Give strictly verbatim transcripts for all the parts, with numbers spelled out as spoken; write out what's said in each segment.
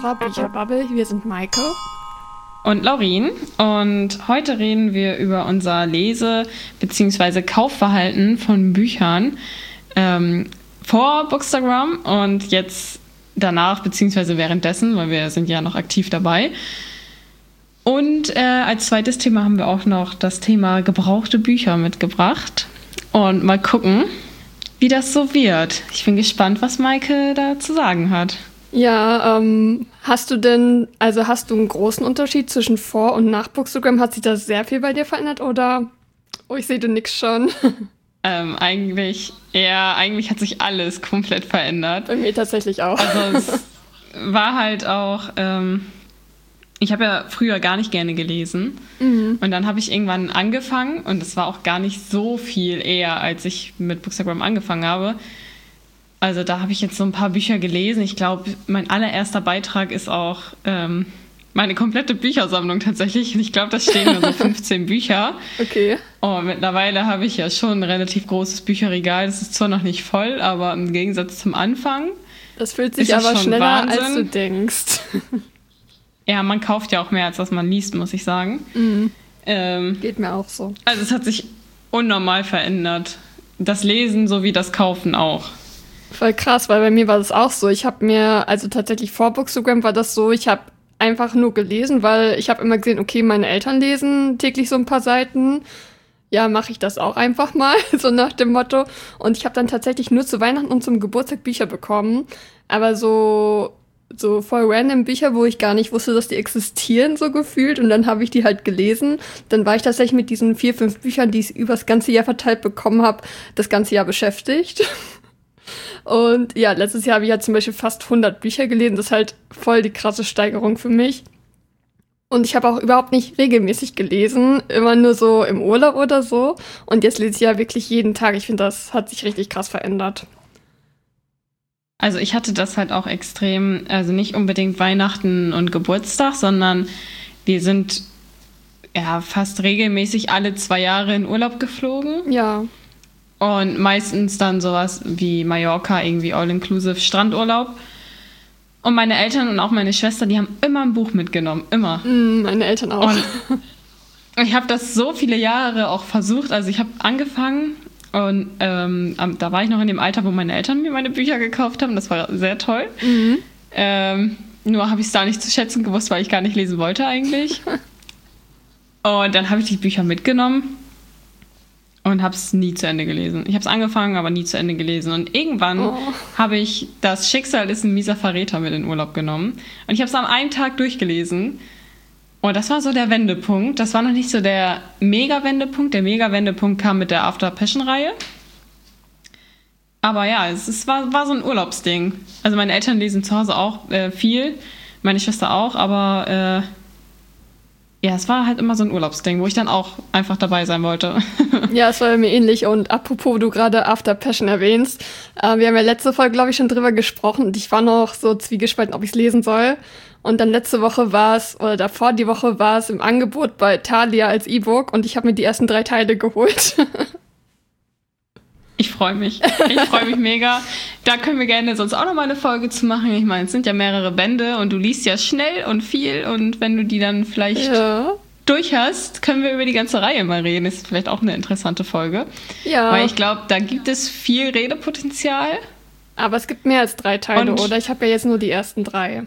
unserer Bücherbubble. Wir sind Maike und Laurin und heute reden wir über unser Lese- bzw. Kaufverhalten von Büchern ähm, vor Bookstagram und jetzt danach bzw. währenddessen, weil wir sind ja noch aktiv dabei. Und äh, als zweites Thema haben wir auch noch das Thema gebrauchte Bücher mitgebracht und mal gucken, wie das so wird. Ich bin gespannt, was Maike da zu sagen hat. Ja, ähm, hast du denn, also hast du einen großen Unterschied zwischen vor und nach Bookstagram? Hat sich da sehr viel bei dir verändert oder, oh, ich sehe du nix schon. Ähm, eigentlich, ja, eigentlich hat sich alles komplett verändert. Bei mir tatsächlich auch. Also es war halt auch, ähm, ich habe ja früher gar nicht gerne gelesen mhm. und dann habe ich irgendwann angefangen und es war auch gar nicht so viel eher, als ich mit Bookstagram angefangen habe. Also da habe ich jetzt so ein paar Bücher gelesen. Ich glaube, mein allererster Beitrag ist auch ähm, meine komplette Büchersammlung tatsächlich. Ich glaube, da stehen nur so fünfzehn Bücher. Okay. Und mittlerweile habe ich ja schon ein relativ großes Bücherregal. Das ist zwar noch nicht voll, aber im Gegensatz zum Anfang. Das fühlt sich aber schneller, Wahnsinn. Als du denkst. Ja, man kauft ja auch mehr, als was man liest, muss ich sagen. Mhm. Ähm, Geht mir auch so. Also es hat sich unnormal verändert. Das Lesen sowie das Kaufen auch. Voll krass, weil bei mir war das auch so. Ich habe mir, also tatsächlich vor Bookstagram war das so, ich habe einfach nur gelesen, weil ich habe immer gesehen, okay, meine Eltern lesen täglich so ein paar Seiten. Ja, mache ich das auch einfach mal, so nach dem Motto. Und ich habe dann tatsächlich nur zu Weihnachten und zum Geburtstag Bücher bekommen. Aber so, so voll random Bücher, wo ich gar nicht wusste, dass die existieren, so gefühlt. Und dann habe ich die halt gelesen. Dann war ich tatsächlich mit diesen vier, fünf Büchern, die ich übers ganze Jahr verteilt bekommen habe, das ganze Jahr beschäftigt. Und ja, letztes Jahr habe ich ja zum Beispiel fast hundert Bücher gelesen. Das ist halt voll die krasse Steigerung für mich. Und ich habe auch überhaupt nicht regelmäßig gelesen, immer nur so im Urlaub oder so. Und jetzt lese ich ja wirklich jeden Tag. Ich finde, das hat sich richtig krass verändert. Also ich hatte das halt auch extrem, also nicht unbedingt Weihnachten und Geburtstag, sondern wir sind ja fast regelmäßig alle zwei Jahre in Urlaub geflogen. Ja. Und meistens dann sowas wie Mallorca, irgendwie All-Inclusive Strandurlaub. Und meine Eltern und auch meine Schwester, die haben immer ein Buch mitgenommen, immer. Mm, meine Eltern auch. Und ich habe das so viele Jahre auch versucht. Also ich habe angefangen und ähm, da war ich noch in dem Alter, wo meine Eltern mir meine Bücher gekauft haben. Das war sehr toll. Mhm. Ähm, nur habe ich es da nicht zu schätzen gewusst, weil ich gar nicht lesen wollte eigentlich. Und dann habe ich die Bücher mitgenommen. Und habe es nie zu Ende gelesen. Ich habe es angefangen, aber nie zu Ende gelesen. Und irgendwann oh. habe ich Das Schicksal ist ein mieser Verräter mit in Urlaub genommen. Und ich habe es am einen Tag durchgelesen. Und das war so der Wendepunkt. Das war noch nicht so der Mega-Wendepunkt. Der Mega-Wendepunkt kam mit der After Passion-Reihe. Aber ja, es, es war, war so ein Urlaubsding. Also meine Eltern lesen zu Hause auch äh, viel. Meine Schwester auch. Aber äh, ja, es war halt immer so ein Urlaubsding, wo ich dann auch einfach dabei sein wollte. Ja, es war mir ähnlich. Und apropos, wo du gerade After Passion erwähnst, äh, wir haben ja letzte Folge, glaube ich, schon drüber gesprochen und ich war noch so zwiegespalten, ob ich es lesen soll. Und dann letzte Woche war es, oder davor die Woche war es im Angebot bei Thalia als E-Book und ich habe mir die ersten drei Teile geholt. Ich freue mich. Ich freue mich mega. Da können wir gerne sonst auch noch mal eine Folge zu machen. Ich meine, es sind ja mehrere Bände und du liest ja schnell und viel. Und wenn du die dann vielleicht ja. durch hast, können wir über die ganze Reihe mal reden. Das ist vielleicht auch eine interessante Folge. Ja. Weil ich glaube, da gibt es viel Redepotenzial. Aber es gibt mehr als drei Teile, und oder? Ich habe ja jetzt nur die ersten drei.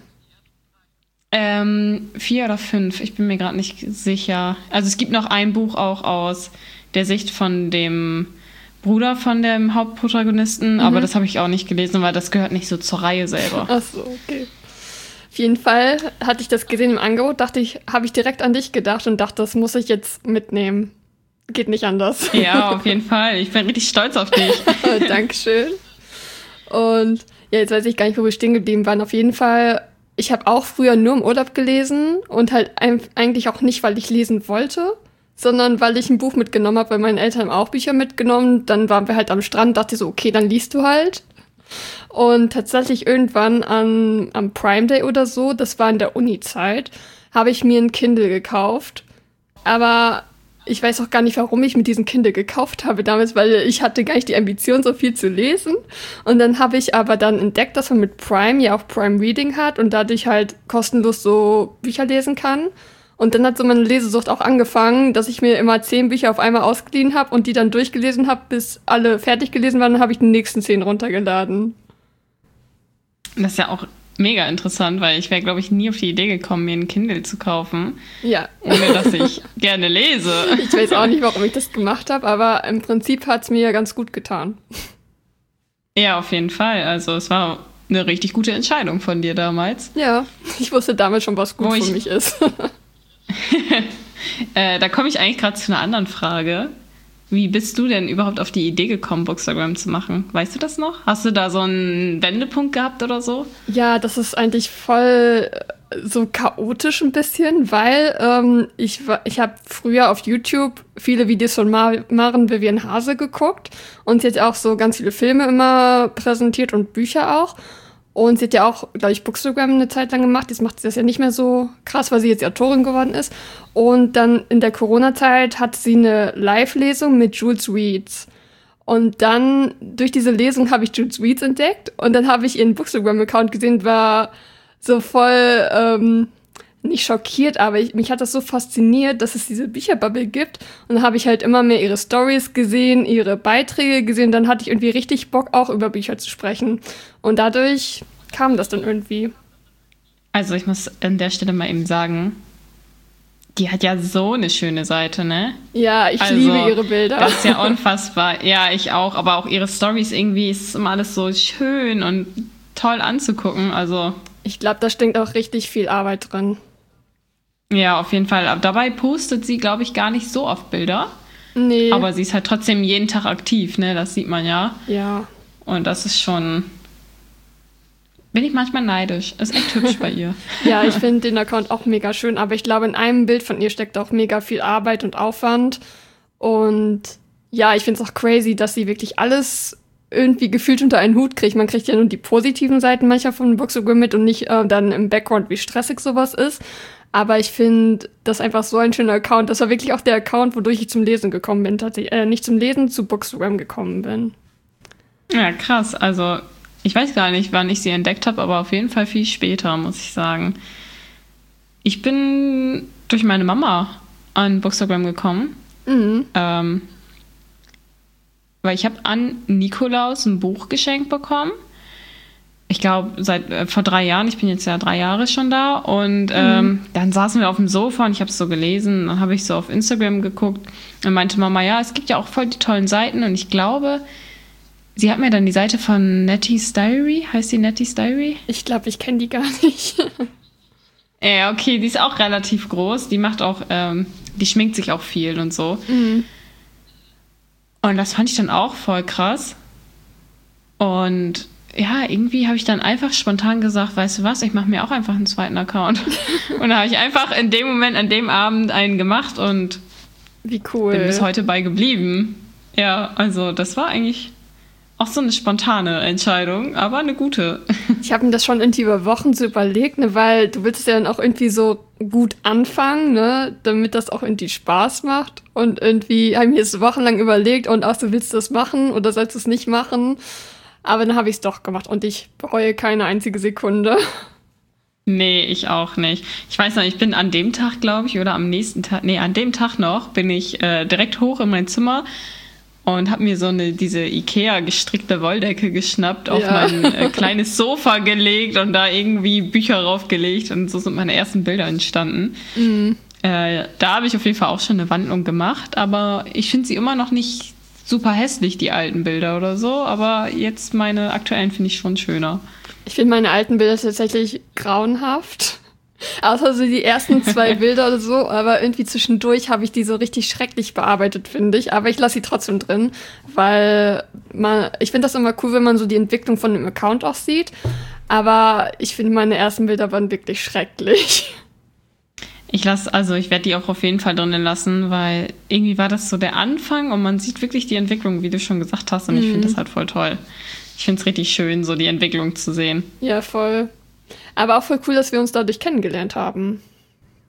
Ähm, vier oder fünf. Ich bin mir gerade nicht sicher. Also es gibt noch ein Buch auch aus der Sicht von dem Bruder von dem Hauptprotagonisten, mhm. aber das habe ich auch nicht gelesen, weil das gehört nicht so zur Reihe selber. Ach so, okay. Auf jeden Fall hatte ich das gesehen im Angebot, dachte ich, habe ich direkt an dich gedacht und dachte, das muss ich jetzt mitnehmen. Geht nicht anders. Ja, auf jeden Fall. Ich bin richtig stolz auf dich. Dankeschön. Und ja, jetzt weiß ich gar nicht, wo wir stehen geblieben waren. Auf jeden Fall, ich habe auch früher nur im Urlaub gelesen und halt eigentlich auch nicht, weil ich lesen wollte, sondern weil ich ein Buch mitgenommen habe, weil meine Eltern haben auch Bücher mitgenommen. Dann waren wir halt am Strand, dachte ich so, okay, dann liest du halt. Und tatsächlich irgendwann an, am Prime Day oder so, das war in der Uni-Zeit, habe ich mir ein Kindle gekauft. Aber ich weiß auch gar nicht, warum ich mir diesen Kindle gekauft habe damals, weil ich hatte gar nicht die Ambition, so viel zu lesen. Und dann habe ich aber dann entdeckt, dass man mit Prime ja auch Prime Reading hat und dadurch halt kostenlos so Bücher lesen kann. Und dann hat so meine Lesesucht auch angefangen, dass ich mir immer zehn Bücher auf einmal ausgeliehen habe und die dann durchgelesen habe, bis alle fertig gelesen waren. Dann habe ich die nächsten zehn runtergeladen. Das ist ja auch mega interessant, weil ich wäre, glaube ich, nie auf die Idee gekommen, mir einen Kindle zu kaufen. Ja. Ohne, dass ich gerne lese. Ich weiß auch nicht, warum ich das gemacht habe, aber im Prinzip hat es mir ja ganz gut getan. Ja, auf jeden Fall. Also es war eine richtig gute Entscheidung von dir damals. Ja, ich wusste damals schon, was gut Wo für ich- mich ist. äh, da komme ich eigentlich gerade zu einer anderen Frage. Wie bist du denn überhaupt auf die Idee gekommen, Bookstagram zu machen? Weißt du das noch? Hast du da so einen Wendepunkt gehabt oder so? Ja, das ist eigentlich voll äh, so chaotisch ein bisschen, weil ähm, ich, wa- ich habe früher auf YouTube viele Videos von Mar Maren Vivian Hase geguckt und sie hat ja auch so ganz viele Filme immer präsentiert und Bücher auch. Und sie hat ja auch, glaube ich, Bookstagram eine Zeit lang gemacht. Jetzt macht sie das ja nicht mehr so krass, weil sie jetzt die Autorin geworden ist. Und dann in der Corona-Zeit hat sie eine Live-Lesung mit Jules Reeds. Und dann, durch diese Lesung habe ich Jules Reeds entdeckt. Und dann habe ich ihren Bookstagram-Account gesehen, war so voll, ähm, nicht schockiert, aber ich, mich hat das so fasziniert, dass es diese Bücherbubble gibt. Und dann habe ich halt immer mehr ihre Stories gesehen, ihre Beiträge gesehen. Dann hatte ich irgendwie richtig Bock, auch über Bücher zu sprechen. Und dadurch kam das dann irgendwie. Also ich muss an der Stelle mal eben sagen, die hat ja so eine schöne Seite, ne? Ja, ich Also, liebe ihre Bilder. Das ist ja unfassbar. Ja, ich auch. Aber auch ihre Stories irgendwie ist immer alles so schön und toll anzugucken. Also Ich glaube, da steckt auch richtig viel Arbeit drin. ja, auf jeden Fall. Aber dabei postet sie, glaube ich, gar nicht so oft Bilder. Nee. Aber sie ist halt trotzdem jeden Tag aktiv, ne? Das sieht man ja. Ja. Und das ist schon... Bin ich manchmal neidisch. Ist echt hübsch bei ihr. Ja, ich finde den Account auch mega schön, aber ich glaube, in einem Bild von ihr steckt auch mega viel Arbeit und Aufwand. Und ja, ich finde es auch crazy, dass sie wirklich alles irgendwie gefühlt unter einen Hut kriegt. Man kriegt ja nur die positiven Seiten manchmal von Bookstagram mit und nicht äh, dann im Background, wie stressig sowas ist. Aber ich finde das einfach so ein schöner Account. Das war wirklich auch der Account, wodurch ich zum Lesen gekommen bin. Tatsächlich, äh, nicht zum Lesen, zu Bookstagram gekommen bin. Ja, krass. Also ich weiß gar nicht, wann ich sie entdeckt habe, aber auf jeden Fall viel später, muss ich sagen. Ich bin durch meine Mama an Bookstagram gekommen. Mhm. Ähm, weil ich habe an Nikolaus ein Buch geschenkt bekommen. Ich glaube, seit äh, vor drei Jahren, ich bin jetzt ja drei Jahre schon da. Und ähm, mhm. dann saßen wir auf dem Sofa und ich habe es so gelesen. Dann habe ich so auf Instagram geguckt und meinte Mama, ja, es gibt ja auch voll die tollen Seiten. Und ich glaube, sie hat mir dann die Seite von Nettie's Diary, heißt die Nettie's Diary? Ich glaube, ich kenne die gar nicht. Ja, okay, die ist auch relativ groß. Die macht auch, ähm, die schminkt sich auch viel und so. Mhm. Und das fand ich dann auch voll krass. Und ja, irgendwie habe ich dann einfach spontan gesagt, weißt du was, ich mache mir auch einfach einen zweiten Account. Und da habe ich einfach in dem Moment, an dem Abend einen gemacht und Wie cool. bin bis heute bei geblieben. Ja, also das war eigentlich auch so eine spontane Entscheidung, aber eine gute. Ich habe mir das schon irgendwie über Wochen so überlegt, ne, weil du willst es ja dann auch irgendwie so gut anfangen, ne, damit das auch irgendwie Spaß macht. Und irgendwie habe ich mir das wochenlang überlegt und auch so, willst du das machen oder sollst du es nicht machen? Aber dann habe ich es doch gemacht und ich bereue keine einzige Sekunde. Nee, ich auch nicht. Ich weiß noch, ich bin an dem Tag, glaube ich, oder am nächsten Tag, nee, an dem Tag noch, bin ich äh, direkt hoch in mein Zimmer und habe mir so eine diese Ikea gestrickte Wolldecke geschnappt, auf Ja. mein äh, kleines Sofa gelegt und da irgendwie Bücher raufgelegt und so sind meine ersten Bilder entstanden. Mhm. Äh, da habe ich auf jeden Fall auch schon eine Wandlung gemacht, aber ich finde sie immer noch nicht super hässlich, die alten Bilder oder so, aber jetzt meine aktuellen finde ich schon schöner. Ich finde meine alten Bilder tatsächlich grauenhaft. Außer so die ersten zwei Bilder oder so, aber irgendwie zwischendurch habe ich die so richtig schrecklich bearbeitet, finde ich. Aber ich lasse sie trotzdem drin, weil man, ich finde das immer cool, wenn man so die Entwicklung von dem Account auch sieht. Aber ich finde, meine ersten Bilder waren wirklich schrecklich. Ich lasse, also ich werde die auch auf jeden Fall drinnen lassen, weil irgendwie war das so der Anfang und man sieht wirklich die Entwicklung, wie du schon gesagt hast, und ich finde das halt voll toll. Ich finde es richtig schön, so die Entwicklung zu sehen. Ja, voll. Aber auch voll cool, dass wir uns dadurch kennengelernt haben.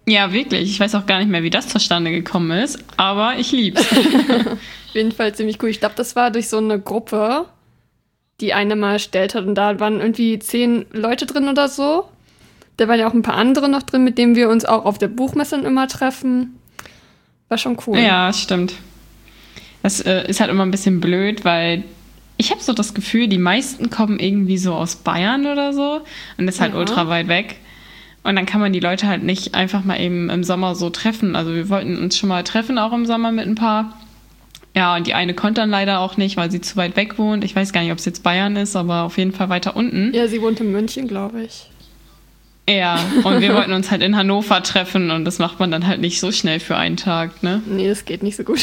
Ja, wirklich. Ich weiß auch gar nicht mehr, wie das zustande gekommen ist, aber ich lieb's. Auf jeden Fall ziemlich cool. Ich glaube, das war durch so eine Gruppe, die eine mal erstellt hat. Und da waren irgendwie zehn Leute drin oder so. Da waren ja auch ein paar andere noch drin, mit denen wir uns auch auf der Buchmesse immer treffen. War schon cool. Ja, stimmt. Das äh, ist halt immer ein bisschen blöd, weil ich habe so das Gefühl, die meisten kommen irgendwie so aus Bayern oder so. Und das ist halt Ja. ultra weit weg. Und dann kann man die Leute halt nicht einfach mal eben im Sommer so treffen. Also wir wollten uns schon mal treffen, auch im Sommer mit ein paar. Ja, und die eine konnte dann leider auch nicht, weil sie zu weit weg wohnt. Ich weiß gar nicht, ob es jetzt Bayern ist, aber auf jeden Fall weiter unten. Ja, sie wohnt in München, glaube ich. Ja, und wir wollten uns halt in Hannover treffen und das macht man dann halt nicht so schnell für einen Tag, ne? Nee, das geht nicht so gut.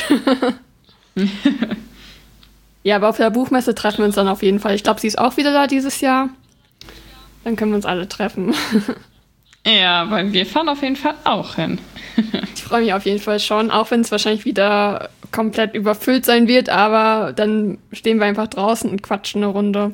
Ja, aber auf der Buchmesse treffen wir uns dann auf jeden Fall. Ich glaube, sie ist auch wieder da dieses Jahr. Dann können wir uns alle treffen. Ja, weil wir fahren auf jeden Fall auch hin. Ich freue mich auf jeden Fall schon, auch wenn es wahrscheinlich wieder komplett überfüllt sein wird, aber dann stehen wir einfach draußen und quatschen eine Runde.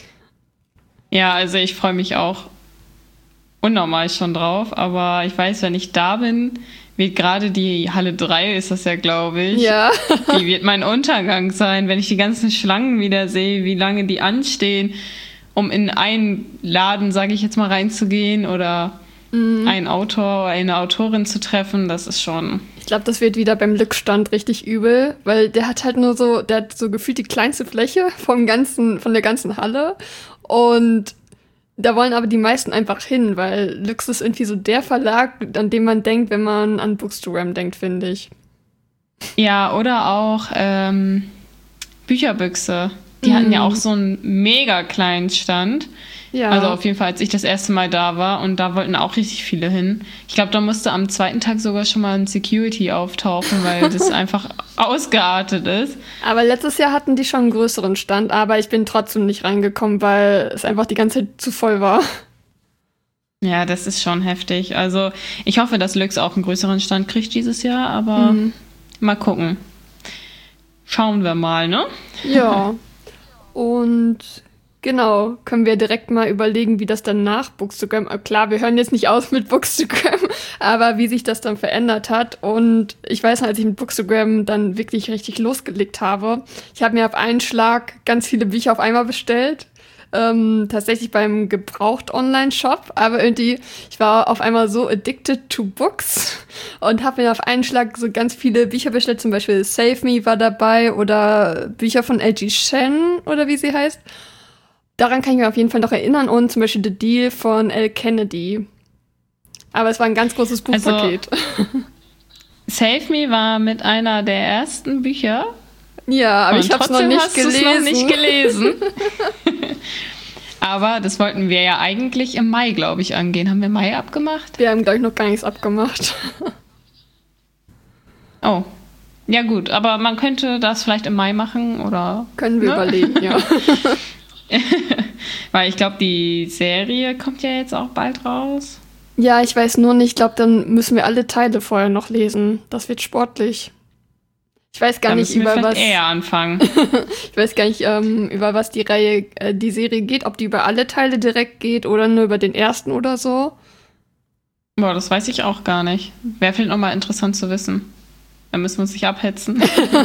Ja, also ich freue mich auch unnormal schon drauf, aber ich weiß, wenn ich da bin, wird gerade die Halle drei, ist das ja, glaube ich. Ja. Wie wird mein Untergang sein, wenn ich die ganzen Schlangen wieder sehe, wie lange die anstehen, um in einen Laden, sage ich jetzt mal, reinzugehen oder mhm. einen Autor oder eine Autorin zu treffen, das ist schon... Ich glaube, das wird wieder beim Lückstand richtig übel, weil der hat halt nur so, der hat so gefühlt die kleinste Fläche vom ganzen, von der ganzen Halle und da wollen aber die meisten einfach hin, weil Lux ist irgendwie so der Verlag, an den man denkt, wenn man an Bookstagram denkt, finde ich. Ja, oder auch ähm, Bücherbüchse. Die mm. hatten ja auch so einen mega kleinen Stand. Ja. Also auf jeden Fall, als ich das erste Mal da war und da wollten auch richtig viele hin. Ich glaube, da musste am zweiten Tag sogar schon mal ein Security auftauchen, weil das einfach ausgeartet ist. Aber letztes Jahr hatten die schon einen größeren Stand, aber ich bin trotzdem nicht reingekommen, weil es einfach die ganze Zeit zu voll war. Ja, das ist schon heftig. Also ich hoffe, dass Lux auch einen größeren Stand kriegt dieses Jahr, aber mhm. mal gucken. Schauen wir mal, ne? Ja. Und genau, können wir direkt mal überlegen, wie das dann nach Bookstagram, klar, wir hören jetzt nicht aus mit Bookstagram, aber wie sich das dann verändert hat. Und ich weiß noch, als ich mit Bookstagram dann wirklich richtig losgelegt habe, ich habe mir auf einen Schlag ganz viele Bücher auf einmal bestellt. Ähm, tatsächlich beim Gebraucht-Online-Shop, aber irgendwie, ich war auf einmal so addicted to books und habe mir auf einen Schlag so ganz viele Bücher bestellt, zum Beispiel Save Me war dabei oder Bücher von L G Shen oder wie sie heißt. Daran kann ich mir auf jeden Fall noch erinnern und zum Beispiel The Deal von Elle Kennedy. Aber es war ein ganz großes Buchpaket. Also, Save Me war mit einer der ersten Bücher. Ja, aber und ich habe es noch nicht gelesen. noch nicht gelesen. Aber das wollten wir ja eigentlich im Mai, glaube ich, angehen. Haben wir Mai abgemacht? Wir haben, glaube ich, noch gar nichts abgemacht. Oh, ja gut. Aber man könnte das vielleicht im Mai machen, oder? Können wir ne? überlegen, ja. Weil ich glaube, die Serie kommt ja jetzt auch bald raus. Ja, ich weiß nur nicht. Ich glaube, dann müssen wir alle Teile vorher noch lesen. Das wird sportlich. Ich weiß gar dann nicht, über was. eher anfangen. Ich weiß gar nicht, ähm, über was die Reihe, äh, die Serie geht, ob die über alle Teile direkt geht oder nur über den ersten oder so. Boah, das weiß ich auch gar nicht. Wäre vielleicht nochmal interessant zu wissen. Da müssen wir uns nicht abhetzen.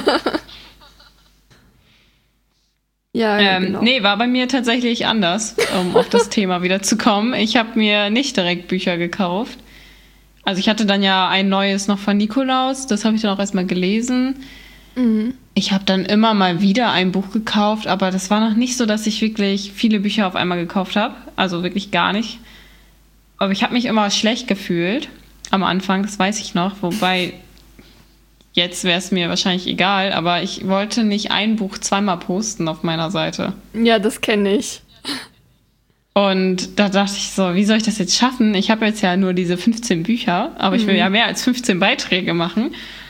Ja, ähm, genau. Nee, war bei mir tatsächlich anders, um auf das Thema wieder zu kommen. Ich habe mir nicht direkt Bücher gekauft. Also ich hatte dann ja ein neues noch von Nikolaus, das habe ich dann auch erstmal gelesen. Mhm. Ich habe dann immer mal wieder ein Buch gekauft, aber das war noch nicht so, dass ich wirklich viele Bücher auf einmal gekauft habe. Also wirklich gar nicht. Aber ich habe mich immer schlecht gefühlt am Anfang, das weiß ich noch. Wobei, jetzt wäre es mir wahrscheinlich egal, aber ich wollte nicht ein Buch zweimal posten auf meiner Seite. Ja, das kenne ich. Und da dachte ich so, wie soll ich das jetzt schaffen? Ich habe jetzt ja nur diese fünfzehn Bücher, aber ich will mhm. ja mehr als fünfzehn Beiträge machen.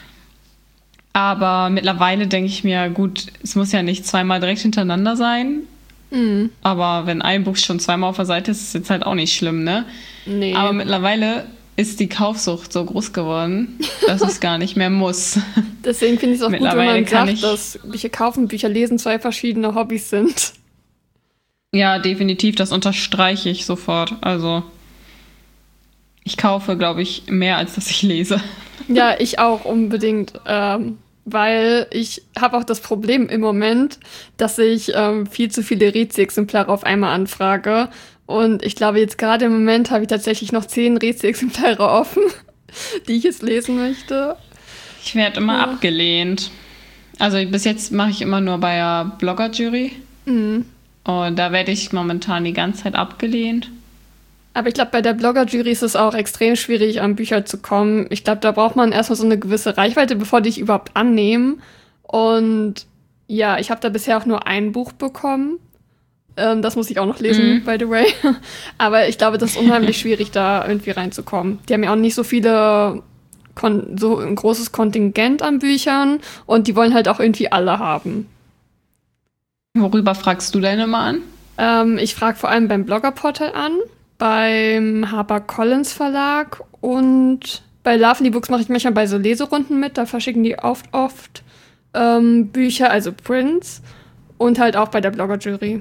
Aber mittlerweile denke ich mir, gut, es muss ja nicht zweimal direkt hintereinander sein. Mhm. Aber wenn ein Buch schon zweimal auf der Seite ist, ist es jetzt halt auch nicht schlimm, ne? Nee. Aber mittlerweile ist die Kaufsucht so groß geworden, dass es gar nicht mehr muss. Deswegen finde ich es auch gut, wenn man sagt, dass Bücher kaufen, Bücher lesen zwei verschiedene Hobbys sind. Ja, definitiv, das unterstreiche ich sofort. Also, Ich kaufe, glaube ich, mehr, als dass ich lese. Ja, ich auch unbedingt, ähm, weil ich habe auch das Problem im Moment, dass ich ähm, viel zu viele Rezi-Exemplare auf einmal anfrage. Und ich glaube, jetzt gerade im Moment habe ich tatsächlich noch zehn Rezi-Exemplare offen, die ich jetzt lesen möchte. Ich werde immer ja. abgelehnt. Also bis jetzt mache ich immer nur bei der Blogger-Jury. Mhm. Und da werde ich momentan die ganze Zeit abgelehnt. Aber ich glaube, bei der Blogger-Jury ist es auch extrem schwierig, an Bücher zu kommen. Ich glaube, da braucht man erstmal so eine gewisse Reichweite, bevor die dich überhaupt annehmen. Und ja, ich habe da bisher auch nur ein Buch bekommen. Ähm, das muss ich auch noch lesen, mhm. by the way. Aber ich glaube, das ist unheimlich schwierig, da irgendwie reinzukommen. Die haben ja auch nicht so viele, Kon- so ein großes Kontingent an Büchern. Und die wollen halt auch irgendwie alle haben. Worüber fragst du denn immer an? Ähm, ich frage vor allem beim Bloggerportal an, beim HarperCollins Verlag und bei Lovely Books mache ich manchmal bei so Leserunden mit. Da verschicken die oft, oft ähm, Bücher, also Prints, und halt auch bei der Blogger-Jury.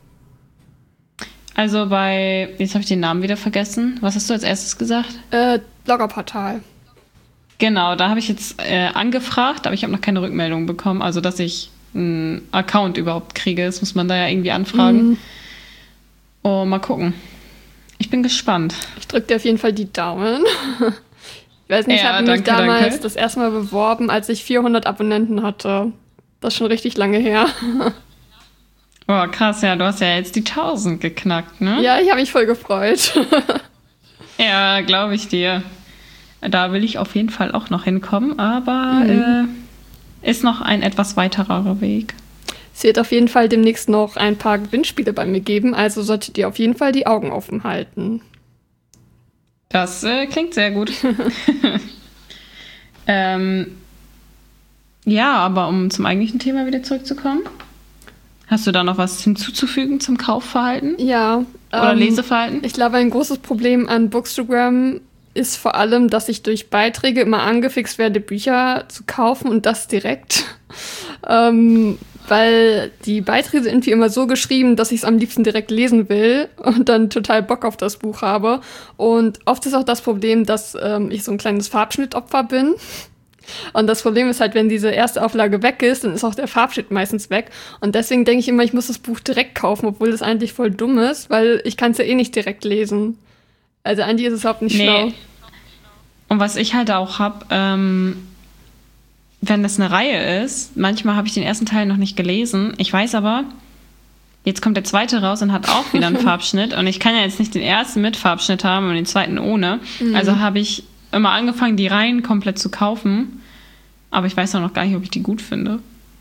Also bei, jetzt habe ich den Namen wieder vergessen. Was hast du als erstes gesagt? Äh, Bloggerportal. Genau, da habe ich jetzt äh, angefragt, aber ich habe noch keine Rückmeldung bekommen. Also, dass ich einen Account überhaupt kriege, das muss man da ja irgendwie anfragen. Mhm. Oh, mal gucken. Ich bin gespannt. Ich drücke dir auf jeden Fall die Daumen. Ich weiß nicht, ja, ich habe mich damals danke. das erste Mal beworben, als ich vierhundert Abonnenten hatte. Das ist schon richtig lange her. Oh, krass, ja, du hast ja jetzt die tausend geknackt, ne? Ja, ich habe mich voll gefreut. Ja, glaube ich dir. Da will ich auf jeden Fall auch noch hinkommen, aber mhm. äh, ist noch ein etwas weiterer Weg. Es wird auf jeden Fall demnächst noch ein paar Gewinnspiele bei mir geben, also solltet ihr auf jeden Fall die Augen offen halten. Das äh, klingt sehr gut. ähm, ja, aber um zum eigentlichen Thema wieder zurückzukommen, hast du da noch was hinzuzufügen zum Kaufverhalten? Ja. Oder ähm, Leseverhalten? Ich glaube, ein großes Problem an Bookstagram ist vor allem, dass ich durch Beiträge immer angefixt werde, Bücher zu kaufen und das direkt. ähm, weil die Beiträge sind irgendwie immer so geschrieben, dass ich es am liebsten direkt lesen will und dann total Bock auf das Buch habe. Und oft ist auch das Problem, dass ähm, ich so ein kleines Farbschnittopfer bin. Und das Problem ist halt, wenn diese erste Auflage weg ist, dann ist auch der Farbschnitt meistens weg. Und deswegen denke ich immer, ich muss das Buch direkt kaufen, obwohl das eigentlich voll dumm ist, weil ich kann es ja eh nicht direkt lesen. Also eigentlich ist es überhaupt nicht nee. schlau. Und was ich halt auch habe, ähm, wenn das eine Reihe ist, manchmal habe ich den ersten Teil noch nicht gelesen. Ich weiß aber, jetzt kommt der zweite raus und hat auch wieder einen Farbschnitt. Und ich kann ja jetzt nicht den ersten mit Farbschnitt haben und den zweiten ohne. Mhm. Also habe ich immer angefangen, die Reihen komplett zu kaufen. Aber ich weiß auch noch gar nicht, ob ich die gut finde.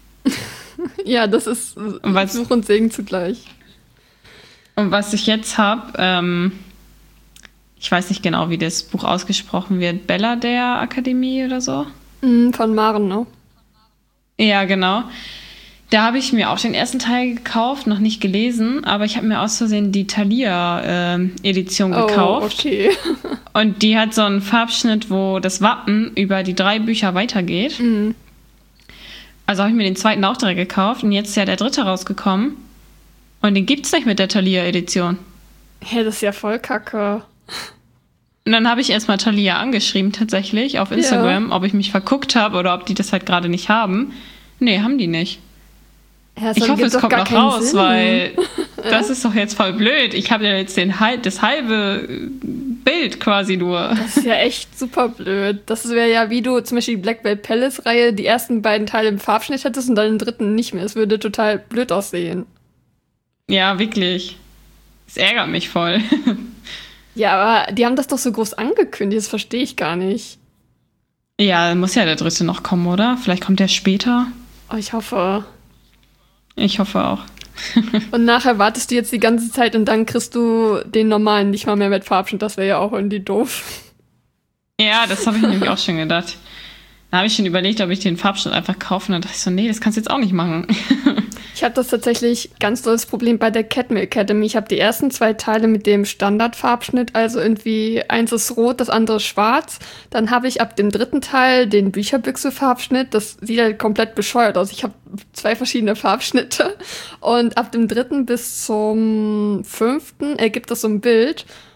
Ja, das ist Fluch und Segen zugleich. Und was ich jetzt habe, ähm, ich weiß nicht genau, wie das Buch ausgesprochen wird. Bella der Akademie oder so? Von Maren, ne? Ja, genau. Da habe ich mir auch den ersten Teil gekauft, noch nicht gelesen, aber ich habe mir aus Versehen die Thalia-Edition äh, gekauft. Oh, okay. Und die hat so einen Farbschnitt, wo das Wappen über die drei Bücher weitergeht. Mhm. Also habe ich mir den zweiten auch direkt gekauft und jetzt ist ja der dritte rausgekommen. Und den gibt's nicht mit der Thalia-Edition. Hä, das ist ja voll kacke. Und dann habe ich erstmal Thalia angeschrieben, tatsächlich, auf Instagram, ja. ob ich mich verguckt habe oder ob die das halt gerade nicht haben. Nee, haben die nicht. Ja, ich hoffe, es kommt noch raus, Sinn. Weil das ist doch jetzt voll blöd. Ich habe ja jetzt den, das halbe Bild quasi nur. Das ist ja echt super blöd. Das wäre ja, wie du zum Beispiel die Black Veil Palace-Reihe die ersten beiden Teile im Farbschnitt hättest und dann den dritten nicht mehr. Es würde total blöd aussehen. Ja, wirklich. Das ärgert mich voll. Ja, aber die haben das doch so groß angekündigt, das verstehe ich gar nicht. Ja, muss ja der dritte noch kommen, oder? Vielleicht kommt der später. Oh, ich hoffe. Ich hoffe auch. Und nachher wartest du jetzt die ganze Zeit und dann kriegst du den normalen nicht mal mehr mit Farbschnitt. Das wäre ja auch irgendwie doof. Ja, das habe ich nämlich auch schon gedacht. Da habe ich schon überlegt, ob ich den Farbschnitt einfach kaufe. Und dann dachte ich so, nee, das kannst du jetzt auch nicht machen. Ich habe das tatsächlich ganz dolles Problem bei der Cadme Academy. Ich habe die ersten zwei Teile mit dem Standardfarbschnitt, also irgendwie eins ist rot, das andere ist schwarz. Dann habe ich ab dem dritten Teil den Bücherbüchse-Farbschnitt. Das sieht halt komplett bescheuert aus. Ich habe zwei verschiedene Farbschnitte. Und ab dem dritten bis zum fünften ergibt das so ein Bild.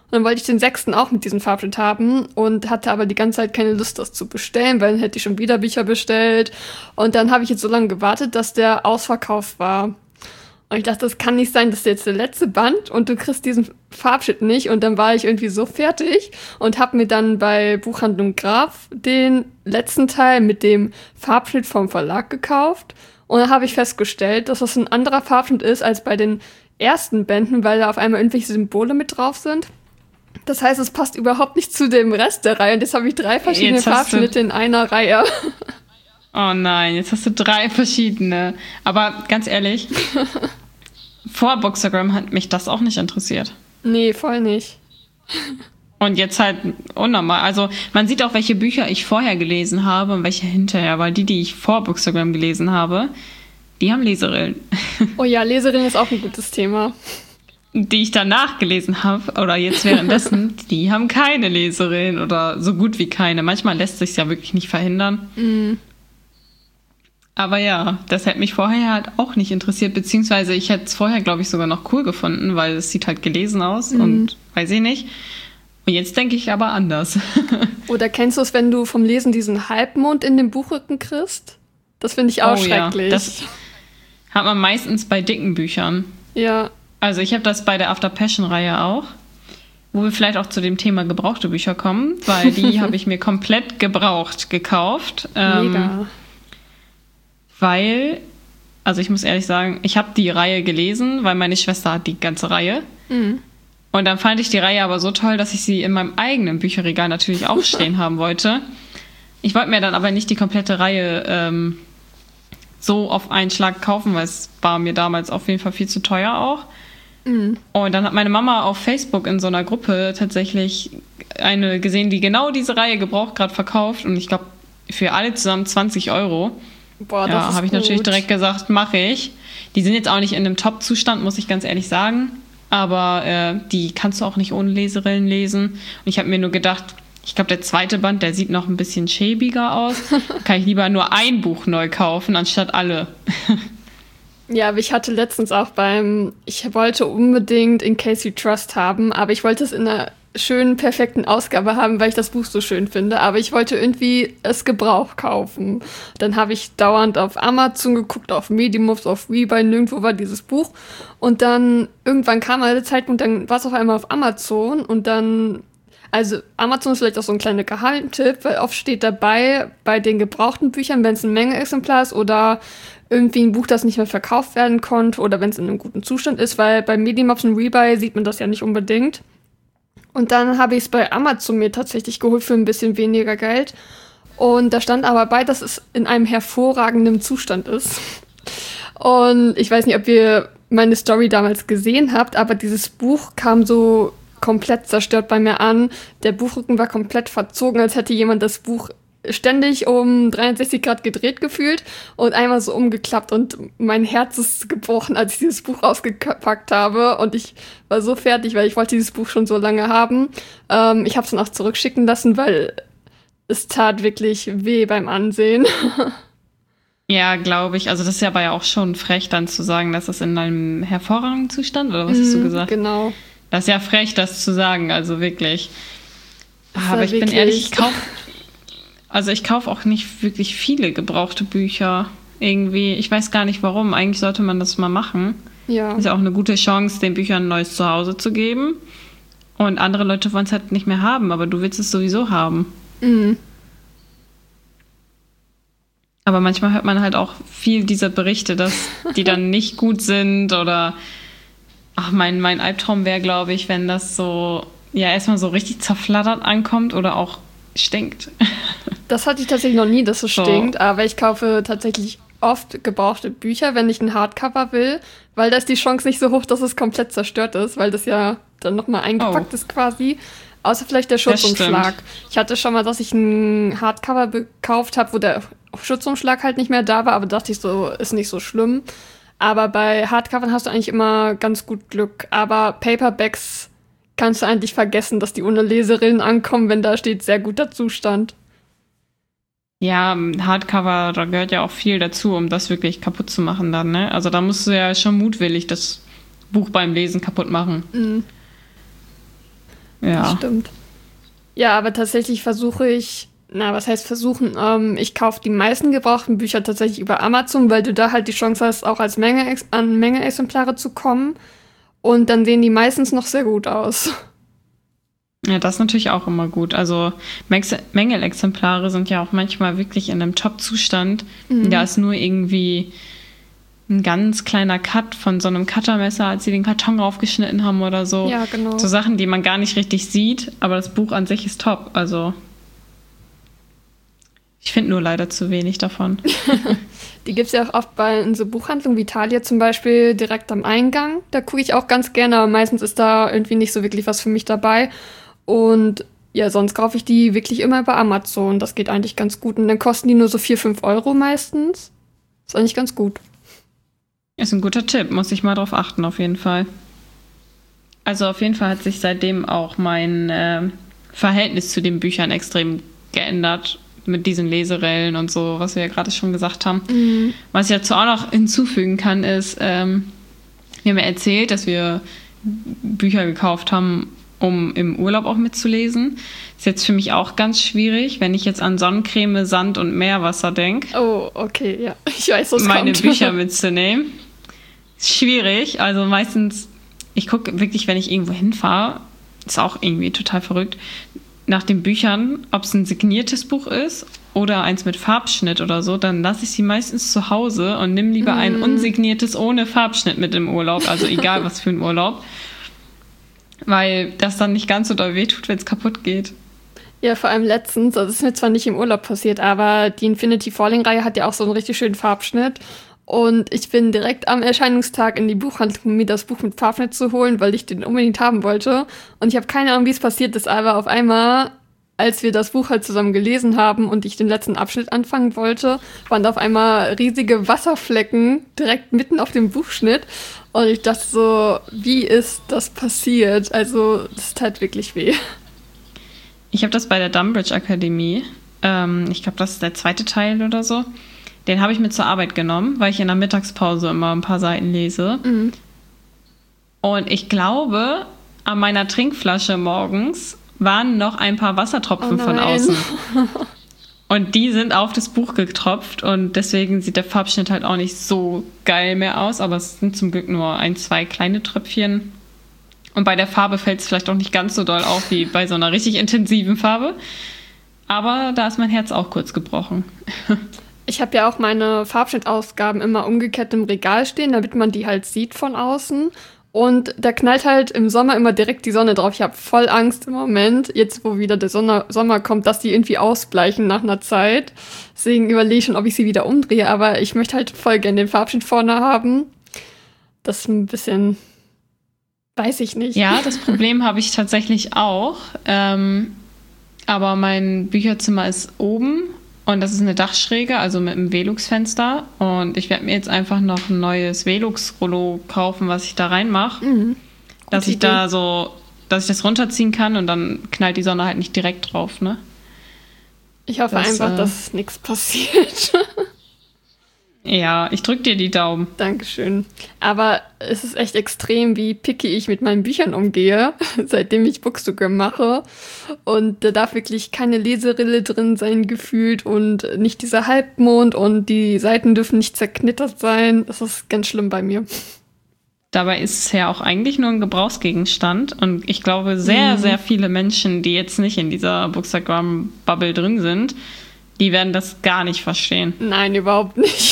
Und dann wollte ich den sechsten auch mit diesem Farbschnitt haben und hatte aber die ganze Zeit keine Lust, das zu bestellen, weil dann hätte ich schon wieder Bücher bestellt. Und dann habe ich jetzt so lange gewartet, dass der ausverkauft war. Und ich dachte, das kann nicht sein, das ist jetzt der letzte Band und du kriegst diesen Farbschnitt nicht. Und dann war ich irgendwie so fertig und habe mir dann bei Buchhandlung Graf den letzten Teil mit dem Farbschnitt vom Verlag gekauft. Und dann habe ich festgestellt, dass das ein anderer Farbschnitt ist als bei den ersten Bänden, weil da auf einmal irgendwelche Symbole mit drauf sind. Das heißt, es passt überhaupt nicht zu dem Rest der Reihe. Und jetzt habe ich drei verschiedene Farbschnitte in einer Reihe. Oh nein, jetzt hast du drei verschiedene. Aber ganz ehrlich, vor Bookstagram hat mich das auch nicht interessiert. Nee, voll nicht. Und jetzt halt unnormal. Also man sieht auch, welche Bücher ich vorher gelesen habe und welche hinterher. Weil die, die ich vor Bookstagram gelesen habe, die haben Leserillen. Oh ja, Leserillen ist auch ein gutes Thema. Die ich danach gelesen habe, oder jetzt währenddessen, die haben keine Leserillen oder so gut wie keine. Manchmal lässt sich ja wirklich nicht verhindern. Mm. Aber ja, das hätte mich vorher halt auch nicht interessiert, beziehungsweise ich hätte es vorher, glaube ich, sogar noch cool gefunden, weil es sieht halt gelesen aus mhm. und weiß ich nicht. Und jetzt denke ich aber anders. Oder kennst du es, wenn du vom Lesen diesen Halbmond in den Buchrücken kriegst? Das finde ich auch oh, schrecklich. Ja. Das hat man meistens bei dicken Büchern. Ja. Also ich habe das bei der After Passion-Reihe auch, wo wir vielleicht auch zu dem Thema gebrauchte Bücher kommen, weil die habe ich mir komplett gebraucht gekauft. Mega. Ähm, Weil, also ich muss ehrlich sagen, ich habe die Reihe gelesen, weil meine Schwester hat die ganze Reihe. Mhm. Und dann fand ich die Reihe aber so toll, dass ich sie in meinem eigenen Bücherregal natürlich auch stehen haben wollte. Ich wollte mir dann aber nicht die komplette Reihe ähm, so auf einen Schlag kaufen, weil es war mir damals auf jeden Fall viel zu teuer auch. Mhm. Und dann hat meine Mama auf Facebook in so einer Gruppe tatsächlich eine gesehen, die genau diese Reihe gebraucht gerade verkauft. Und ich glaube, für alle zusammen zwanzig Euro. Boah, das ja, habe ich natürlich direkt gesagt, mache ich. Die sind jetzt auch nicht in einem Top-Zustand, muss ich ganz ehrlich sagen. Aber äh, die kannst du auch nicht ohne Leserillen lesen. Und ich habe mir nur gedacht, ich glaube, der zweite Band, der sieht noch ein bisschen schäbiger aus. Kann ich lieber nur ein Buch neu kaufen, anstatt alle. Ja, aber ich hatte letztens auch beim, ich wollte unbedingt In Case You Trust haben, aber ich wollte es in einer schönen, perfekten Ausgabe haben, weil ich das Buch so schön finde. Aber ich wollte irgendwie es Gebrauch kaufen. Dann habe ich dauernd auf Amazon geguckt, auf Medimobs, auf Rebuy, nirgendwo war dieses Buch. Und dann irgendwann kam mal der Zeitpunkt, dann war es auf einmal auf Amazon und dann, also Amazon ist vielleicht auch so ein kleiner Geheimtipp, weil oft steht dabei, bei den gebrauchten Büchern, wenn es eine Menge Exemplar ist oder irgendwie ein Buch, das nicht mehr verkauft werden konnte oder wenn es in einem guten Zustand ist, weil bei Medimobs und Rebuy sieht man das ja nicht unbedingt. Und dann habe ich es bei Amazon mir tatsächlich geholt für ein bisschen weniger Geld. Und da stand aber bei, dass es in einem hervorragenden Zustand ist. Und ich weiß nicht, ob ihr meine Story damals gesehen habt, aber dieses Buch kam so komplett zerstört bei mir an. Der Buchrücken war komplett verzogen, als hätte jemand das Buch ständig um dreihundertsechzig Grad gedreht gefühlt und einmal so umgeklappt und mein Herz ist gebrochen, als ich dieses Buch ausgepackt habe und ich war so fertig, weil ich wollte dieses Buch schon so lange haben. Ähm, ich habe es dann auch zurückschicken lassen, weil es tat wirklich weh beim Ansehen. Ja, glaube ich. Also das ist ja aber ja auch schon frech, dann zu sagen, dass es in einem hervorragenden Zustand, oder was hast du gesagt? Genau. Das ist ja frech, das zu sagen, also wirklich. Aber ich bin ehrlich, ich kaufe Also ich kaufe auch nicht wirklich viele gebrauchte Bücher irgendwie. Ich weiß gar nicht warum. Eigentlich sollte man das mal machen. Ja. Ist ja auch eine gute Chance, den Büchern ein neues Zuhause zu geben. Und andere Leute wollen es halt nicht mehr haben, aber du willst es sowieso haben. Mhm. Aber manchmal hört man halt auch viel dieser Berichte, dass die dann nicht gut sind oder ach, mein, mein Albtraum wäre, glaube ich, wenn das so ja erstmal so richtig zerflattert ankommt oder auch stinkt. Das hatte ich tatsächlich noch nie, dass es so stinkt, aber ich kaufe tatsächlich oft gebrauchte Bücher, wenn ich ein Hardcover will, weil da ist die Chance nicht so hoch, dass es komplett zerstört ist, weil das ja dann nochmal eingepackt oh. ist quasi. Außer vielleicht der Schutzumschlag. Ich hatte schon mal, dass ich ein Hardcover gekauft habe, wo der Schutzumschlag halt nicht mehr da war, aber dachte ich so, ist nicht so schlimm. Aber bei Hardcovern hast du eigentlich immer ganz gut Glück. Aber Paperbacks kannst du eigentlich vergessen, dass die ohne Leserillen ankommen, wenn da steht, sehr guter Zustand. Ja, Hardcover, da gehört ja auch viel dazu, um das wirklich kaputt zu machen dann, ne? Also da musst du ja schon mutwillig das Buch beim Lesen kaputt machen. Mhm. ja. Stimmt. Ja, aber tatsächlich versuche ich, na, was heißt versuchen? Ähm, ich kaufe die meisten gebrauchten Bücher tatsächlich über Amazon, weil du da halt die Chance hast, auch als Menge an Menge Exemplare zu kommen. Und dann sehen die meistens noch sehr gut aus. Ja, das ist natürlich auch immer gut. Also Mex- Mängelexemplare sind ja auch manchmal wirklich in einem Top-Zustand. Mhm. Da ist nur irgendwie ein ganz kleiner Cut von so einem Cuttermesser, als sie den Karton raufgeschnitten haben oder so. Ja, genau. So Sachen, die man gar nicht richtig sieht, aber das Buch an sich ist top. Also ich finde nur leider zu wenig davon. Die gibt es ja auch oft bei in so Buchhandlungen wie Thalia zum Beispiel direkt am Eingang. Da gucke ich auch ganz gerne, aber meistens ist da irgendwie nicht so wirklich was für mich dabei. Und ja, sonst kaufe ich die wirklich immer bei Amazon. Das geht eigentlich ganz gut. Und dann kosten die nur so vier, fünf Euro meistens. Ist eigentlich ganz gut. Ist ein guter Tipp, muss ich mal drauf achten, auf jeden Fall. Also auf jeden Fall hat sich seitdem auch mein äh, Verhältnis zu den Büchern extrem geändert. Mit diesen Leserellen und so, was wir ja gerade schon gesagt haben. Mhm. Was ich dazu auch noch hinzufügen kann, ist, ähm, wir haben ja erzählt, dass wir Bücher gekauft haben, um im Urlaub auch mitzulesen. Ist jetzt für mich auch ganz schwierig, wenn ich jetzt an Sonnencreme, Sand und Meerwasser denke. Oh, okay, ja. Ich weiß, was meine kommt. Bücher mitzunehmen. Ist schwierig. Also meistens, ich gucke wirklich, wenn ich irgendwo hinfahre, ist auch irgendwie total verrückt, nach den Büchern, ob es ein signiertes Buch ist oder eins mit Farbschnitt oder so, dann lasse ich sie meistens zu Hause und nimm lieber mm. ein unsigniertes ohne Farbschnitt mit im Urlaub, also egal was für ein Urlaub, weil das dann nicht ganz so doll wehtut, wenn es kaputt geht. Ja, vor allem letztens, also das ist mir zwar nicht im Urlaub passiert, aber die Infinity Falling-Reihe hat ja auch so einen richtig schönen Farbschnitt. Und ich bin direkt am Erscheinungstag in die Buchhandlung, um mir das Buch mit Farbschnitt zu holen, weil ich den unbedingt haben wollte. Und ich habe keine Ahnung, wie es passiert ist, aber auf einmal, als wir das Buch halt zusammen gelesen haben und ich den letzten Abschnitt anfangen wollte, waren da auf einmal riesige Wasserflecken direkt mitten auf dem Buchschnitt. Und ich dachte so, wie ist das passiert? Also, das tat wirklich weh. Ich habe das bei der Dunbridge Akademie. Ähm, ich glaube, das ist der zweite Teil oder so. Den habe ich mit zur Arbeit genommen, weil ich in der Mittagspause immer ein paar Seiten lese. Mhm. Und ich glaube, an meiner Trinkflasche morgens waren noch ein paar Wassertropfen oh von außen. Und die sind auf das Buch getropft und deswegen sieht der Farbschnitt halt auch nicht so geil mehr aus, aber es sind zum Glück nur ein, zwei kleine Tröpfchen. Und bei der Farbe fällt es vielleicht auch nicht ganz so doll auf wie bei so einer richtig intensiven Farbe. Aber da ist mein Herz auch kurz gebrochen. Ich habe ja auch meine Farbschnittausgaben immer umgekehrt im Regal stehen, damit man die halt sieht von außen. Und da knallt halt im Sommer immer direkt die Sonne drauf. Ich habe voll Angst im Moment, jetzt wo wieder der Sonne- Sommer kommt, dass die irgendwie ausbleichen nach einer Zeit. Deswegen überlege ich schon, ob ich sie wieder umdrehe. Aber ich möchte halt voll gerne den Farbschnitt vorne haben. Das ist ein bisschen, weiß ich nicht. Ja, das Problem habe ich tatsächlich auch. Ähm, aber mein Bücherzimmer ist oben. Und das ist eine Dachschräge, also mit einem Velux-Fenster. Und ich werde mir jetzt einfach noch ein neues Velux-Rollo kaufen, was ich da reinmache. Mhm. Dass ich Idee. da so, dass ich das runterziehen kann und dann knallt die Sonne halt nicht direkt drauf, ne? Ich hoffe das, einfach, äh, dass nichts passiert. Ja, ich drück dir die Daumen. Dankeschön. Aber es ist echt extrem, wie picky ich mit meinen Büchern umgehe, seitdem ich Bookstagram mache. Und da darf wirklich keine Leserille drin sein, gefühlt. Und nicht dieser Halbmond und die Seiten dürfen nicht zerknittert sein. Das ist ganz schlimm bei mir. Dabei ist es ja auch eigentlich nur ein Gebrauchsgegenstand. Und ich glaube, sehr, mhm. sehr viele Menschen, die jetzt nicht in dieser Bookstagram-Bubble drin sind, die werden das gar nicht verstehen. Nein, überhaupt nicht.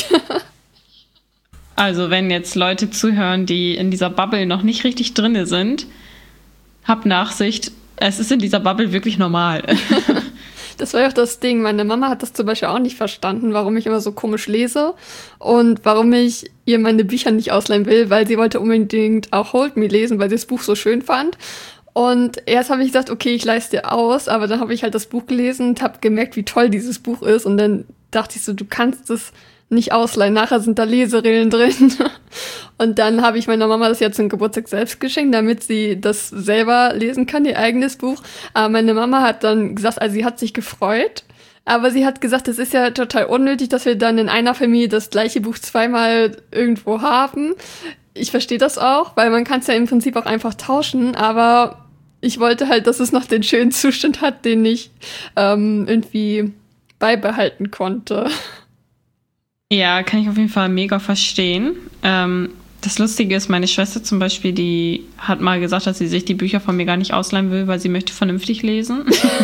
Also wenn jetzt Leute zuhören, die in dieser Bubble noch nicht richtig drin sind, habt Nachsicht, es ist in dieser Bubble wirklich normal. Das war ja auch das Ding. Meine Mama hat das zum Beispiel auch nicht verstanden, warum ich immer so komisch lese und warum ich ihr meine Bücher nicht ausleihen will, weil sie wollte unbedingt auch Hold Me lesen, weil sie das Buch so schön fand. Und erst habe ich gesagt, okay, ich leih's dir aus, aber dann habe ich halt das Buch gelesen und habe gemerkt, wie toll dieses Buch ist. Und dann dachte ich so, du kannst es nicht ausleihen, nachher sind da Leserillen drin. Und dann habe ich meiner Mama das ja zum Geburtstag selbst geschenkt, damit sie das selber lesen kann, ihr eigenes Buch. Aber meine Mama hat dann gesagt, also sie hat sich gefreut, aber sie hat gesagt, es ist ja total unnötig, dass wir dann in einer Familie das gleiche Buch zweimal irgendwo haben. Ich verstehe das auch, weil man kann es ja im Prinzip auch einfach tauschen, aber ich wollte halt, dass es noch den schönen Zustand hat, den ich ähm, irgendwie beibehalten konnte. Ja, kann ich auf jeden Fall mega verstehen. Ähm, das Lustige ist, meine Schwester zum Beispiel, die hat mal gesagt, dass sie sich die Bücher von mir gar nicht ausleihen will, weil sie möchte vernünftig lesen.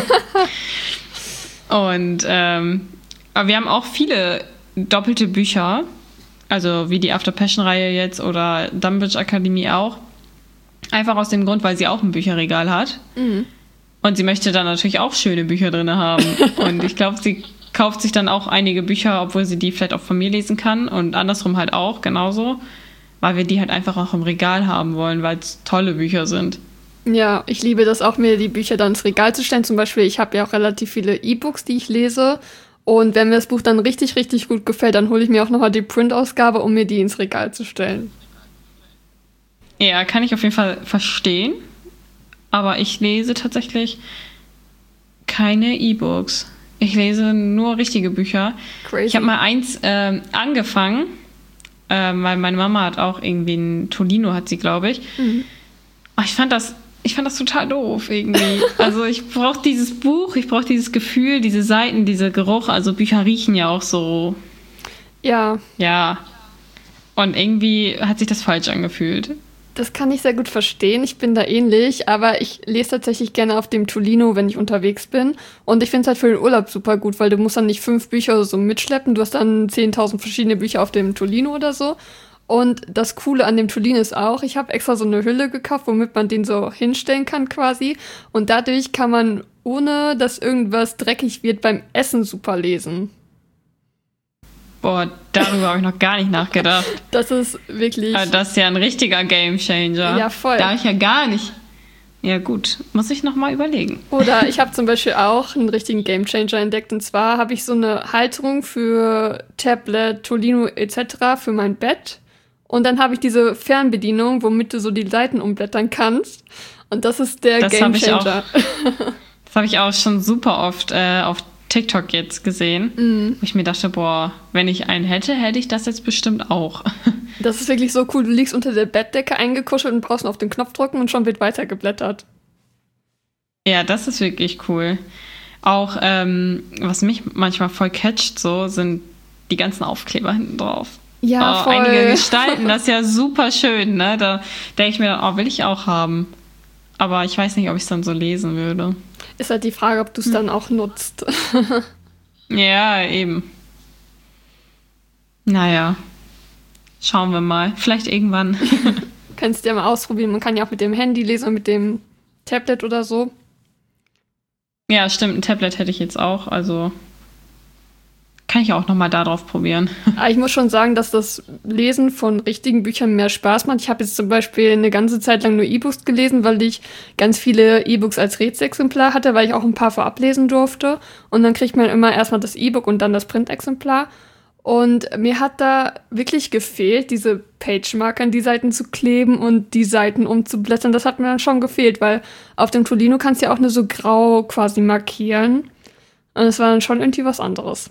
Und ähm, aber wir haben auch viele doppelte Bücher, also wie die After Passion-Reihe jetzt oder Dumbridge Akademie auch. Einfach aus dem Grund, weil sie auch ein Bücherregal hat. Mhm. Und sie möchte dann natürlich auch schöne Bücher drin haben. Und ich glaube, sie kauft sich dann auch einige Bücher, obwohl sie die vielleicht auch von mir lesen kann. Und andersrum halt auch, genauso. Weil wir die halt einfach auch im Regal haben wollen, weil es tolle Bücher sind. Ja, ich liebe das auch, mir die Bücher dann ins Regal zu stellen. Zum Beispiel, ich habe ja auch relativ viele E-Books, die ich lese. Und wenn mir das Buch dann richtig, richtig gut gefällt, dann hole ich mir auch nochmal die Print-Ausgabe, um mir die ins Regal zu stellen. Ja, kann ich auf jeden Fall verstehen. Aber ich lese tatsächlich keine E-Books. Ich lese nur richtige Bücher. Crazy. Ich habe mal eins äh, angefangen, äh, weil meine Mama hat auch irgendwie ein Tolino, hat sie, glaube ich. Mhm. Ich fand das, ich fand das total doof irgendwie. Also ich brauche dieses Buch, ich brauche dieses Gefühl, diese Seiten, dieser Geruch. Also Bücher riechen ja auch so. Ja. Ja. Und irgendwie hat sich das falsch angefühlt. Das kann ich sehr gut verstehen. Ich bin da ähnlich, aber ich lese tatsächlich gerne auf dem Tolino, wenn ich unterwegs bin. Und ich finde es halt für den Urlaub super gut, weil du musst dann nicht fünf Bücher oder so mitschleppen. Du hast dann zehntausend verschiedene Bücher auf dem Tolino oder so. Und das Coole an dem Tolino ist auch, ich habe extra so eine Hülle gekauft, womit man den so hinstellen kann quasi. Und dadurch kann man, ohne dass irgendwas dreckig wird, beim Essen super lesen. Boah, darüber habe ich noch gar nicht nachgedacht. Das ist wirklich... Aber das ist ja ein richtiger Gamechanger. Ja, voll. Da habe ich ja gar nicht... Ja gut, muss ich noch mal überlegen. Oder ich habe zum Beispiel auch einen richtigen Gamechanger entdeckt. Und zwar habe ich so eine Halterung für Tablet, Tolino et cetera für mein Bett. Und dann habe ich diese Fernbedienung, womit du so die Seiten umblättern kannst. Und das ist der Gamechanger. Das habe ich auch schon super oft äh, auf TikTok jetzt gesehen, mm. wo ich mir dachte, boah, wenn ich einen hätte, hätte ich das jetzt bestimmt auch. Das ist wirklich so cool. Du liegst unter der Bettdecke eingekuschelt und brauchst nur auf den Knopf drücken und schon wird weitergeblättert. Ja, das ist wirklich cool. Auch, ähm, was mich manchmal voll catcht, so, sind die ganzen Aufkleber hinten drauf. Ja, oh, voll. Einige gestalten das ja super schön, ne? Da denke ich mir dann, oh, will ich auch haben. Aber ich weiß nicht, ob ich es dann so lesen würde. Ist halt die Frage, ob du es hm. dann auch nutzt. Ja, eben. Naja. Schauen wir mal. Vielleicht irgendwann. Kannst du ja mal ausprobieren. Man kann ja auch mit dem Handy lesen und mit dem Tablet oder so. Ja, stimmt. Ein Tablet hätte ich jetzt auch. Also kann ich auch noch mal da drauf probieren. Aber ich muss schon sagen, dass das Lesen von richtigen Büchern mehr Spaß macht. Ich habe jetzt zum Beispiel eine ganze Zeit lang nur E-Books gelesen, weil ich ganz viele E-Books als Rätselexemplar hatte, weil ich auch ein paar vorab lesen durfte. Und dann kriegt man immer erstmal das E-Book und dann das Printexemplar. Und mir hat da wirklich gefehlt, diese Page-Marker an die Seiten zu kleben und die Seiten umzublättern. Das hat mir dann schon gefehlt, weil auf dem Tolino kannst du ja auch nur so grau quasi markieren. Und es war dann schon irgendwie was anderes.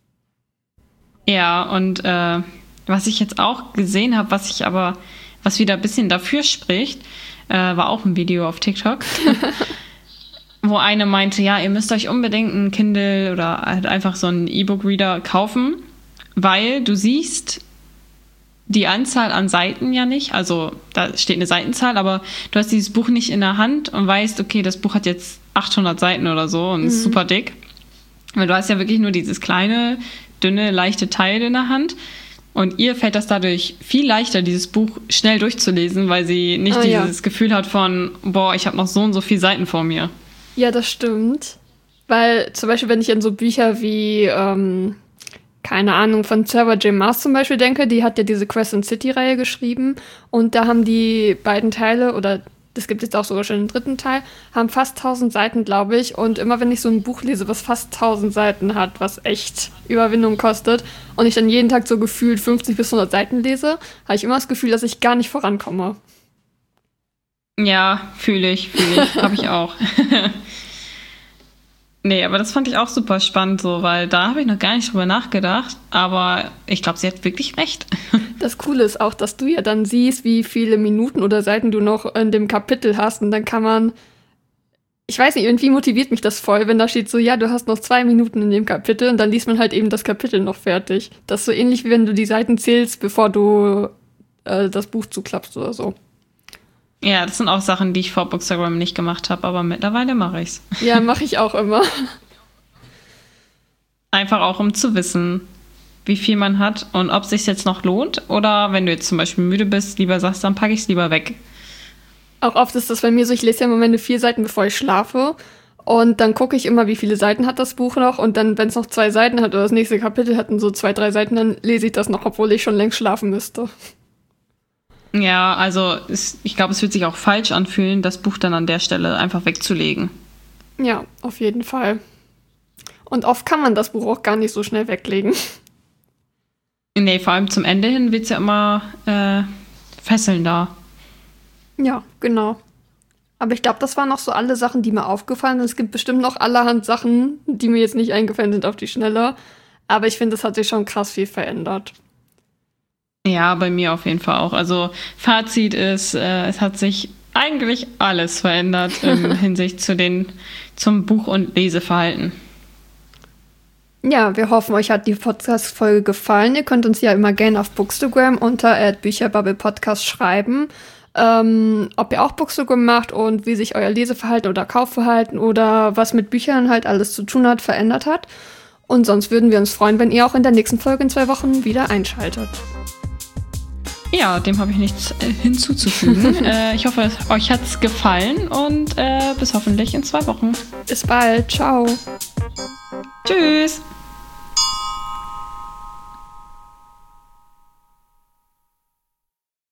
Ja, und äh, was ich jetzt auch gesehen habe, was ich aber, was wieder ein bisschen dafür spricht, äh, war auch ein Video auf TikTok, wo eine meinte, ja, ihr müsst euch unbedingt ein Kindle oder halt einfach so einen E-Book-Reader kaufen, weil du siehst die Anzahl an Seiten ja nicht, also da steht eine Seitenzahl, aber du hast dieses Buch nicht in der Hand und weißt, okay, das Buch hat jetzt achthundert Seiten oder so und mhm. ist super dick, weil du hast ja wirklich nur dieses kleine, dünne, leichte Teil in der Hand. Und ihr fällt das dadurch viel leichter, dieses Buch schnell durchzulesen, weil sie nicht oh, dieses ja. Gefühl hat von, boah, ich habe noch so und so viele Seiten vor mir. Ja, das stimmt. Weil zum Beispiel, wenn ich an so Bücher wie, ähm, keine Ahnung, von Sarah J. Maas zum Beispiel denke, die hat ja diese Crescent City-Reihe geschrieben. Und da haben die beiden Teile, oder das gibt jetzt auch sogar schon den dritten Teil, haben fast tausend Seiten, glaube ich. Und immer wenn ich so ein Buch lese, was fast tausend Seiten hat, was echt Überwindung kostet, und ich dann jeden Tag so gefühlt fünfzig bis hundert Seiten lese, habe ich immer das Gefühl, dass ich gar nicht vorankomme. Ja, fühle ich, fühle ich. Habe ich auch. Nee, aber das fand ich auch super spannend, so, weil da habe ich noch gar nicht drüber nachgedacht. Aber ich glaube, sie hat wirklich recht. Das Coole ist auch, dass du ja dann siehst, wie viele Minuten oder Seiten du noch in dem Kapitel hast. Und dann kann man ich weiß nicht, irgendwie motiviert mich das voll, wenn da steht so, ja, du hast noch zwei Minuten in dem Kapitel und dann liest man halt eben das Kapitel noch fertig. Das ist so ähnlich, wie wenn du die Seiten zählst, bevor du äh, das Buch zuklappst oder so. Ja, das sind auch Sachen, die ich vor Bookstagram nicht gemacht habe, aber mittlerweile mache ich's. Ja, mache ich auch immer. Einfach auch, um zu wissen, wie viel man hat und ob es sich jetzt noch lohnt oder wenn du jetzt zum Beispiel müde bist, lieber sagst, dann packe ich es lieber weg. Auch oft ist das bei mir so, ich lese ja im Moment nur vier Seiten, bevor ich schlafe. Und dann gucke ich immer, wie viele Seiten hat das Buch noch. Und dann, wenn es noch zwei Seiten hat oder das nächste Kapitel hat und so zwei, drei Seiten, dann lese ich das noch, obwohl ich schon längst schlafen müsste. Ja, also es, ich glaube, es wird sich auch falsch anfühlen, das Buch dann an der Stelle einfach wegzulegen. Ja, auf jeden Fall. Und oft kann man das Buch auch gar nicht so schnell weglegen. Nee, vor allem zum Ende hin wird es ja immer äh, fesselnder. Ja, genau. Aber ich glaube, das waren noch so alle Sachen, die mir aufgefallen sind. Es gibt bestimmt noch allerhand Sachen, die mir jetzt nicht eingefallen sind auf die Schnelle. Aber ich finde, es hat sich schon krass viel verändert. Ja, bei mir auf jeden Fall auch. Also Fazit ist, äh, es hat sich eigentlich alles verändert in Hinsicht zu den, zum Buch- und Leseverhalten. Ja, wir hoffen, euch hat die Podcast-Folge gefallen. Ihr könnt uns ja immer gerne auf Bookstagram unter at bücherbubblepodcast schreiben, ähm, ob ihr auch Bookstagram macht und wie sich euer Leseverhalten oder Kaufverhalten oder was mit Büchern halt alles zu tun hat, verändert hat. Und sonst würden wir uns freuen, wenn ihr auch in der nächsten Folge in zwei Wochen wieder einschaltet. Ja, dem habe ich nichts äh, hinzuzufügen. äh, ich hoffe, euch hat's gefallen und äh, bis hoffentlich in zwei Wochen. Bis bald. Ciao. Tschüss.